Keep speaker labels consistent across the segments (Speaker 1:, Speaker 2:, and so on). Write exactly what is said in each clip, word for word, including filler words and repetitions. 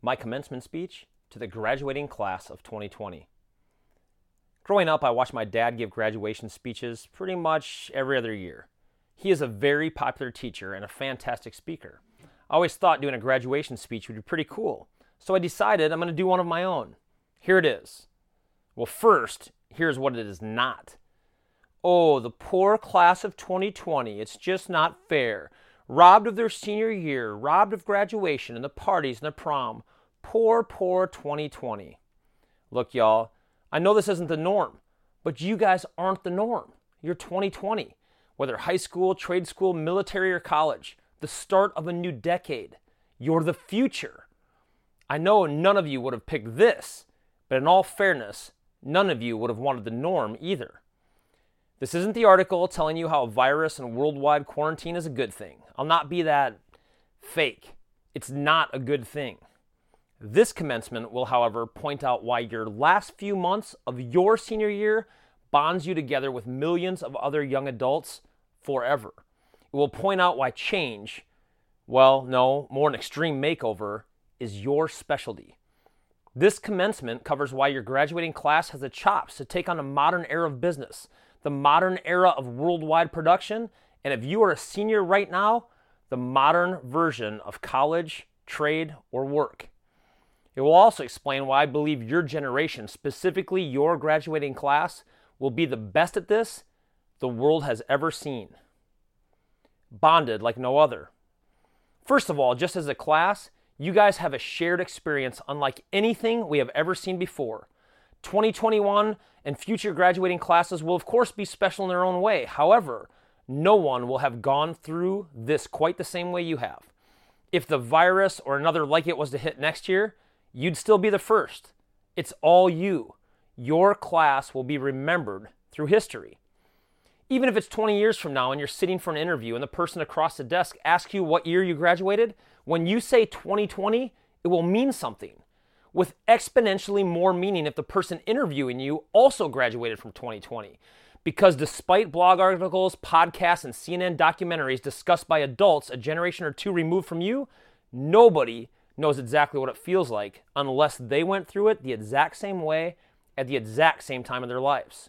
Speaker 1: my commencement speech to the graduating class of twenty twenty. Growing up, I watched my dad give graduation speeches pretty much every other year. He is a very popular teacher and a fantastic speaker. I always thought doing a graduation speech would be pretty cool, so I decided I'm going to do one of my own. Here it is. Well, first, here's what it is not. Oh, the poor class of twenty twenty, it's just not fair. Robbed of their senior year, robbed of graduation and the parties and the prom. Poor, poor twenty twenty. Look, y'all, I know this isn't the norm, but you guys aren't the norm. You're twenty twenty. Whether high school, trade school, military, or college, the start of a new decade. You're the future. I know none of you would have picked this, but in all fairness, none of you would have wanted the norm either. This isn't the article telling you how a virus and worldwide quarantine is a good thing. I'll not be that fake. It's not a good thing. This commencement will, however, point out why your last few months of your senior year bonds you together with millions of other young adults forever. It will point out why change, well, no, more an extreme makeover, is your specialty. This commencement covers why your graduating class has the chops to take on a modern era of business, the modern era of worldwide production, and if you are a senior right now, the modern version of college, trade, or work. It will also explain why I believe your generation, specifically your graduating class, will be the best at this the world has ever seen. Bonded like no other. First of all, just as a class, you guys have a shared experience unlike anything we have ever seen before. twenty twenty-one and future graduating classes will of course be special in their own way. However, no one will have gone through this quite the same way you have. If the virus or another like it was to hit next year, you'd still be the first. It's all you. Your class will be remembered through history. Even if it's twenty years from now and you're sitting for an interview and the person across the desk asks you what year you graduated, when you say twenty twenty, it will mean something, with exponentially more meaning if the person interviewing you also graduated from twenty twenty. Because despite blog articles, podcasts, and C N N documentaries discussed by adults a generation or two removed from you, nobody knows exactly what it feels like unless they went through it the exact same way at the exact same time of their lives.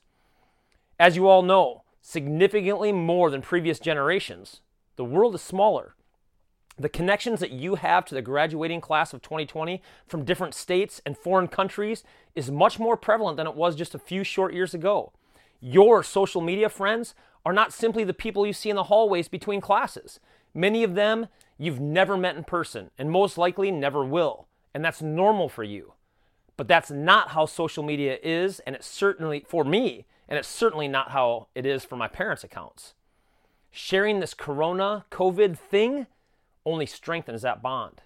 Speaker 1: As you all know, significantly more than previous generations, the world is smaller. The connections that you have to the graduating class of twenty twenty from different states and foreign countries is much more prevalent than it was just a few short years ago. Your social media friends are not simply the people you see in the hallways between classes. Many of them you've never met in person and most likely never will, and that's normal for you. But that's not how social media is, and it's certainly, for me, and it's certainly not how it is for my parents' accounts. Sharing this corona, COVID thing only strengthens that bond.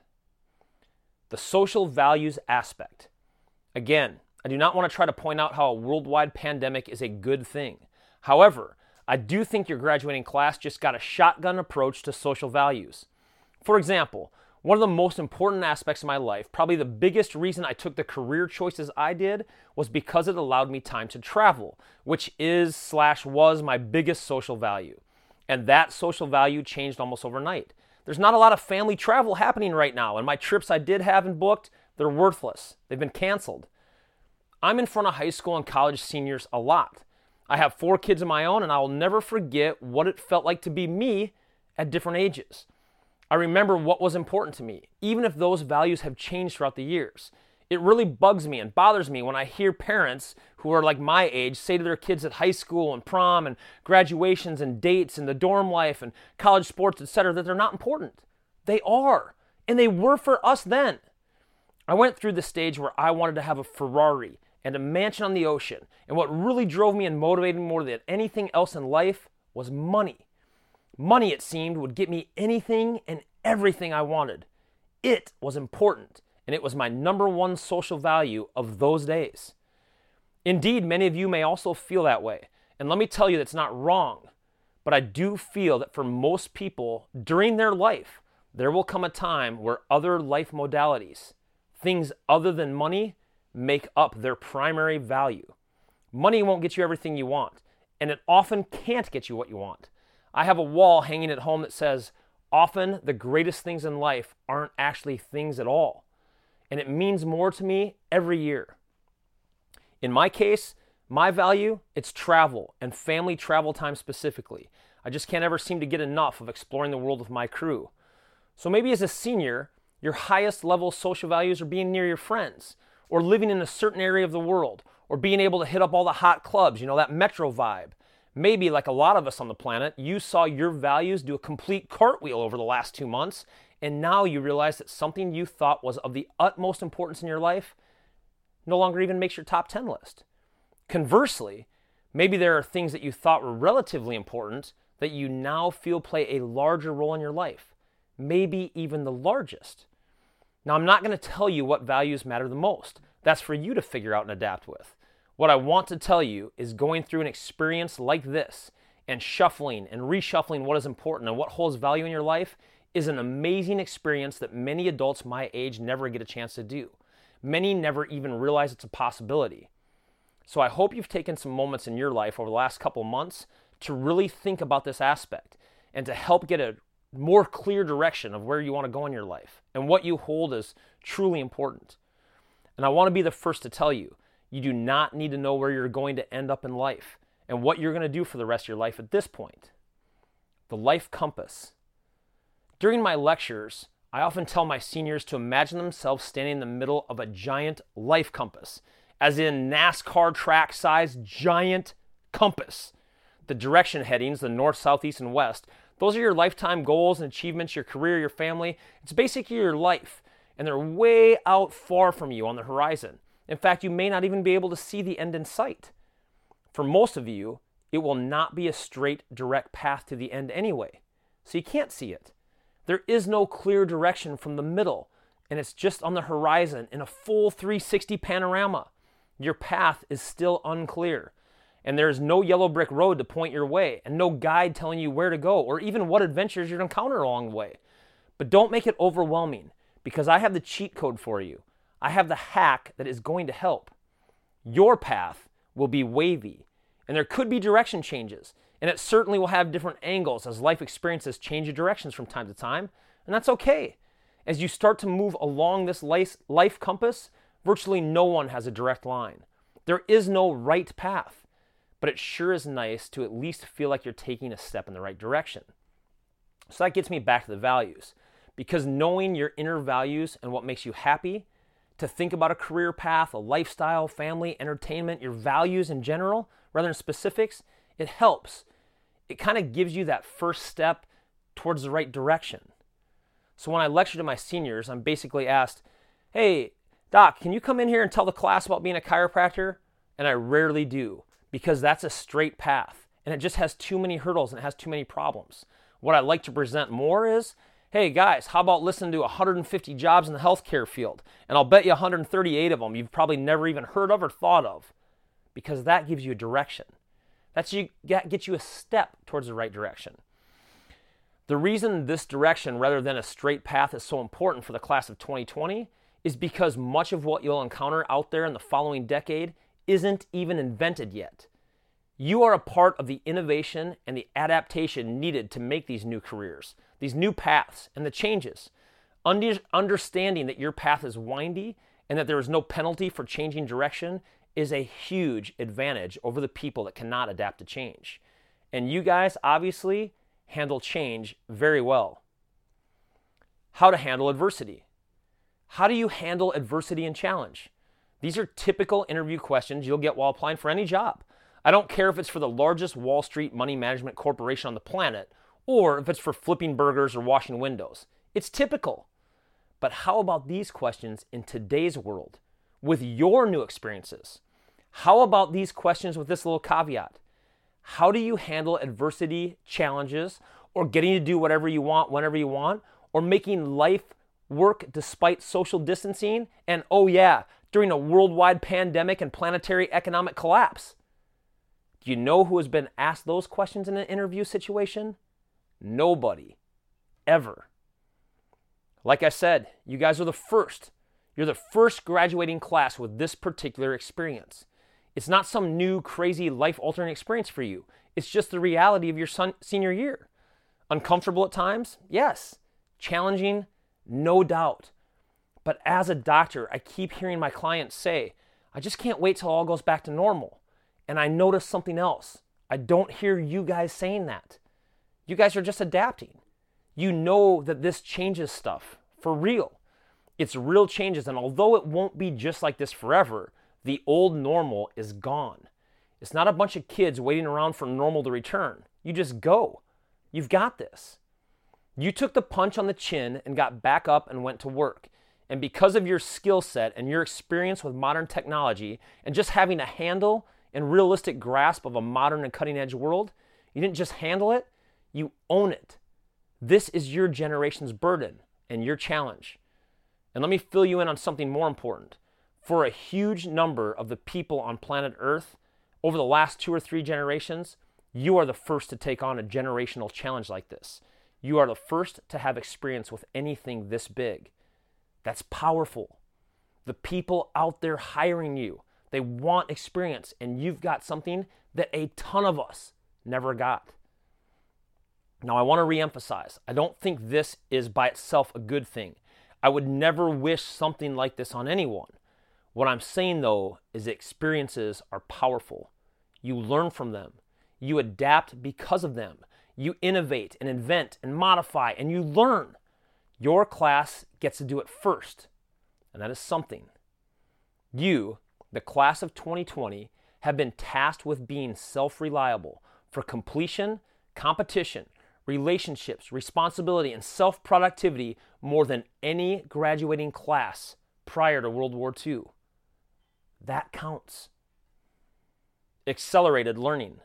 Speaker 1: The social values aspect. Again, I do not want to try to point out how a worldwide pandemic is a good thing. However, I do think your graduating class just got a shotgun approach to social values. For example, one of the most important aspects of my life, probably the biggest reason I took the career choices I did, was because it allowed me time to travel, which is slash was my biggest social value. And that social value changed almost overnight. There's not a lot of family travel happening right now, and my trips I did have and booked, they're worthless. They've been canceled. I'm in front of high school and college seniors a lot. I have four kids of my own, and I will never forget what it felt like to be me at different ages. I remember what was important to me, even if those values have changed throughout the years. It really bugs me and bothers me when I hear parents who are like my age say to their kids at high school and prom and graduations and dates and the dorm life and college sports, et cetera, that they're not important. They are, and they were for us then. I went through the stage where I wanted to have a Ferrari and a mansion on the ocean, and what really drove me and motivated me more than anything else in life was money. Money, it seemed, would get me anything and everything I wanted. It was important, and it was my number one social value of those days. Indeed, many of you may also feel that way, and let me tell you that's not wrong, but I do feel that for most people, during their life, there will come a time where other life modalities, things other than money, make up their primary value. Money won't get you everything you want, and it often can't get you what you want. I have a wall hanging at home that says, often the greatest things in life aren't actually things at all. and it means more to me every year. In my case, my value, it's travel and family travel time specifically. I just can't ever seem to get enough of exploring the world with my crew. So maybe as a senior, your highest level social values are being near your friends, or living in a certain area of the world, or being able to hit up all the hot clubs, you know, that metro vibe. Maybe, like a lot of us on the planet, you saw your values do a complete cartwheel over the last two months, and now you realize that something you thought was of the utmost importance in your life no longer even makes your top ten list. Conversely, maybe there are things that you thought were relatively important that you now feel play a larger role in your life, maybe even the largest. Now, I'm not going to tell you what values matter the most. That's for you to figure out and adapt with. What I want to tell you is going through an experience like this and shuffling and reshuffling what is important and what holds value in your life is an amazing experience that many adults my age never get a chance to do. Many never even realize it's a possibility. So I hope you've taken some moments in your life over the last couple months to really think about this aspect and to help get a more clear direction of where you want to go in your life and what you hold as truly important. And I want to be the first to tell you, you do not need to know where you're going to end up in life and what you're going to do for the rest of your life at this point. The life compass. During my lectures, I often tell my seniors to imagine themselves standing in the middle of a giant life compass, as in NASCAR track size giant compass. The direction headings, the north, south, east, and west, those are your lifetime goals and achievements, your career, your family. It's basically your life, and they're way out far from you on the horizon. In fact, you may not even be able to see the end in sight. For most of you, it will not be a straight, direct path to the end anyway, so you can't see it. There is no clear direction from the middle, and it's just on the horizon in a full three sixty panorama. Your path is still unclear, and there is no yellow brick road to point your way, and no guide telling you where to go, or even what adventures you'll encounter along the way. But don't make it overwhelming, because I have the cheat code for you. I have the hack that is going to help. Your path will be wavy, and there could be direction changes, and it certainly will have different angles as life experiences change your directions from time to time, and that's okay. As you start to move along this life, life compass, virtually no one has a direct line. There is no right path, but it sure is nice to at least feel like you're taking a step in the right direction. So that gets me back to the values, because knowing your inner values and what makes you happy, to think about a career path, a lifestyle, family, entertainment, your values in general, rather than specifics, it helps. It kind of gives you that first step towards the right direction. So when I lecture to my seniors, I'm basically asked, hey, Doc, can you come in here and tell the class about being a chiropractor? And I rarely do, because that's a straight path, and it just has too many hurdles and it has too many problems. What I like to present more is, hey guys, how about listening to one hundred fifty jobs in the healthcare field? And I'll bet you one hundred thirty-eight of them you've probably never even heard of or thought of, because that gives you a direction. That's you gets you a step towards the right direction. The reason this direction rather than a straight path is so important for the class of twenty twenty is because much of what you'll encounter out there in the following decade isn't even invented yet. You are a part of the innovation and the adaptation needed to make these new careers, these new paths, and the changes. Under- understanding that your path is windy and that there is no penalty for changing direction is a huge advantage over the people that cannot adapt to change. And you guys obviously handle change very well. How to handle adversity. How do you handle adversity and challenge? These are typical interview questions you'll get while applying for any job. I don't care if it's for the largest Wall Street money management corporation on the planet, or if it's for flipping burgers or washing windows. It's typical. But how about these questions in today's world with your new experiences? How about these questions with this little caveat? How do you handle adversity, challenges, or getting to do whatever you want whenever you want, or making life work despite social distancing, and oh yeah, during a worldwide pandemic and planetary economic collapse? Do you know who has been asked those questions in an interview situation? Nobody. Ever. Like I said, you guys are the first. You're the first graduating class with this particular experience. It's not some new, crazy, life-altering experience for you. It's just the reality of your son- senior year. Uncomfortable at times? Yes. Challenging? No doubt. But as a doctor, I keep hearing my clients say, I just can't wait till all goes back to normal. And I notice something else. I don't hear you guys saying that. You guys are just adapting. You know that this changes stuff for real. It's real changes, and although it won't be just like this forever, the old normal is gone. It's not a bunch of kids waiting around for normal to return. You just go. You've got this. You took the punch on the chin and got back up and went to work. And because of your skill set and your experience with modern technology and just having a handle and realistic grasp of a modern and cutting-edge world, you didn't just handle it, you own it. This is your generation's burden and your challenge. And let me fill you in on something more important. For a huge number of the people on planet Earth, over the last two or three generations, you are the first to take on a generational challenge like this. You are the first to have experience with anything this big. That's powerful. The people out there hiring you, they want experience, and you've got something that a ton of us never got. Now, I want to reemphasize, I don't think this is by itself a good thing. I would never wish something like this on anyone. What I'm saying, though, is experiences are powerful. You learn from them. You adapt because of them. You innovate and invent and modify, and you learn. Your class gets to do it first, and that is something. You, the class of twenty twenty, have been tasked with being self-reliable for completion, competition, relationships, responsibility, and self-productivity more than any graduating class prior to World War Two. That counts. Accelerated learning.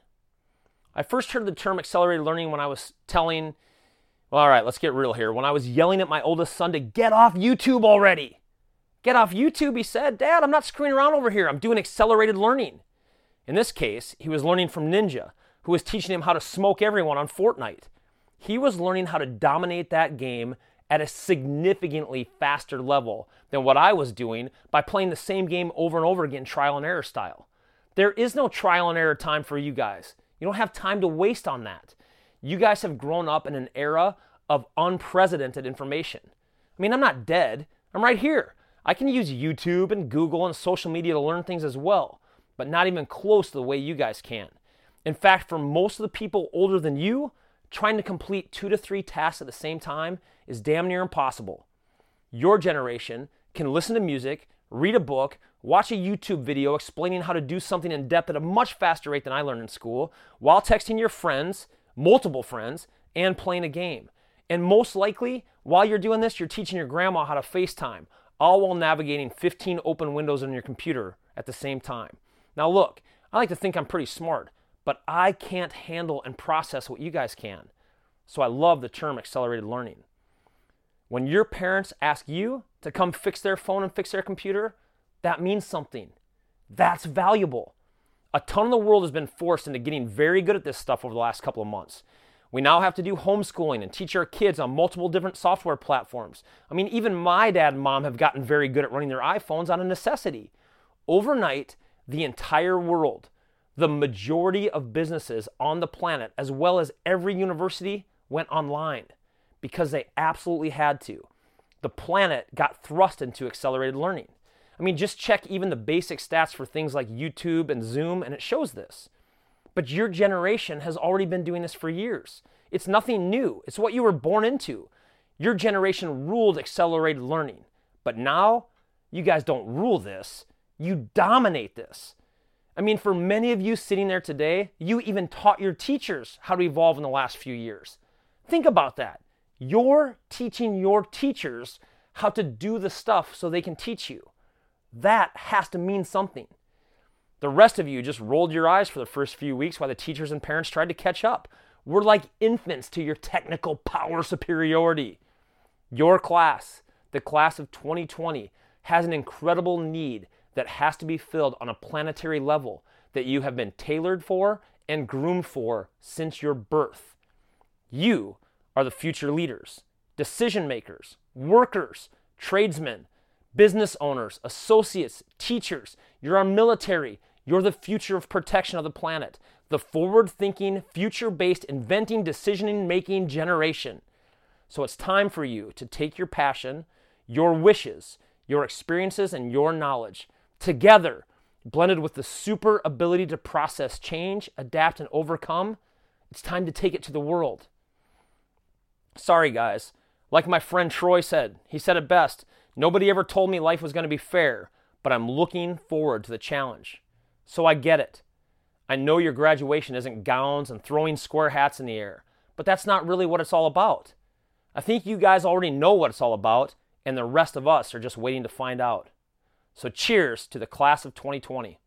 Speaker 1: I first heard the term accelerated learning when I was telling, well, all right, let's get real here. When I was yelling at my oldest son to get off YouTube already. Get off YouTube, he said. Dad, I'm not screwing around over here. I'm doing accelerated learning. In this case, he was learning from Ninja, who was teaching him how to smoke everyone on Fortnite. He was learning how to dominate that game at a significantly faster level than what I was doing by playing the same game over and over again, trial and error style. There is no trial and error time for you guys. You don't have time to waste on that. You guys have grown up in an era of unprecedented information. I mean, I'm not dead. I'm right here. I can use YouTube and Google and social media to learn things as well, but not even close to the way you guys can. In fact, for most of the people older than you, trying to complete two to three tasks at the same time is damn near impossible. Your generation can listen to music, read a book, watch a YouTube video explaining how to do something in depth at a much faster rate than I learned in school, while texting your friends, multiple friends, and playing a game. And most likely, while you're doing this, you're teaching your grandma how to FaceTime, all while navigating fifteen open windows on your computer at the same time. Now look, I like to think I'm pretty smart, but I can't handle and process what you guys can. So I love the term accelerated learning. When your parents ask you to come fix their phone and fix their computer, that means something. That's valuable. A ton of the world has been forced into getting very good at this stuff over the last couple of months. We now have to do homeschooling and teach our kids on multiple different software platforms. I mean, even my dad and mom have gotten very good at running their iPhones out of necessity. Overnight, the entire world, the majority of businesses on the planet, as well as every university, went online because they absolutely had to. The planet got thrust into accelerated learning. I mean, just check even the basic stats for things like YouTube and Zoom, and it shows this. But your generation has already been doing this for years. It's nothing new. It's what you were born into. Your generation ruled accelerated learning. But now, you guys don't rule this. You dominate this. I mean, for many of you sitting there today, you even taught your teachers how to evolve in the last few years. Think about that. You're teaching your teachers how to do the stuff so they can teach you. That has to mean something. The rest of you just rolled your eyes for the first few weeks while the teachers and parents tried to catch up. We're like infants to your technical power superiority. Your class, the class of twenty twenty, has an incredible need that has to be filled on a planetary level that you have been tailored for and groomed for since your birth. You are the future leaders, decision makers, workers, tradesmen, business owners, associates, teachers. You're our military. You're the future of protection of the planet, the forward-thinking, future-based, inventing, decision-making generation. So it's time for you to take your passion, your wishes, your experiences and your knowledge, together, blended with the super ability to process change, adapt, and overcome, it's time to take it to the world. Sorry, guys. Like my friend Troy said, he said it best, nobody ever told me life was going to be fair, but I'm looking forward to the challenge. So I get it. I know your graduation isn't gowns and throwing square hats in the air, but that's not really what it's all about. I think you guys already know what it's all about, and the rest of us are just waiting to find out. So cheers to the class of twenty twenty.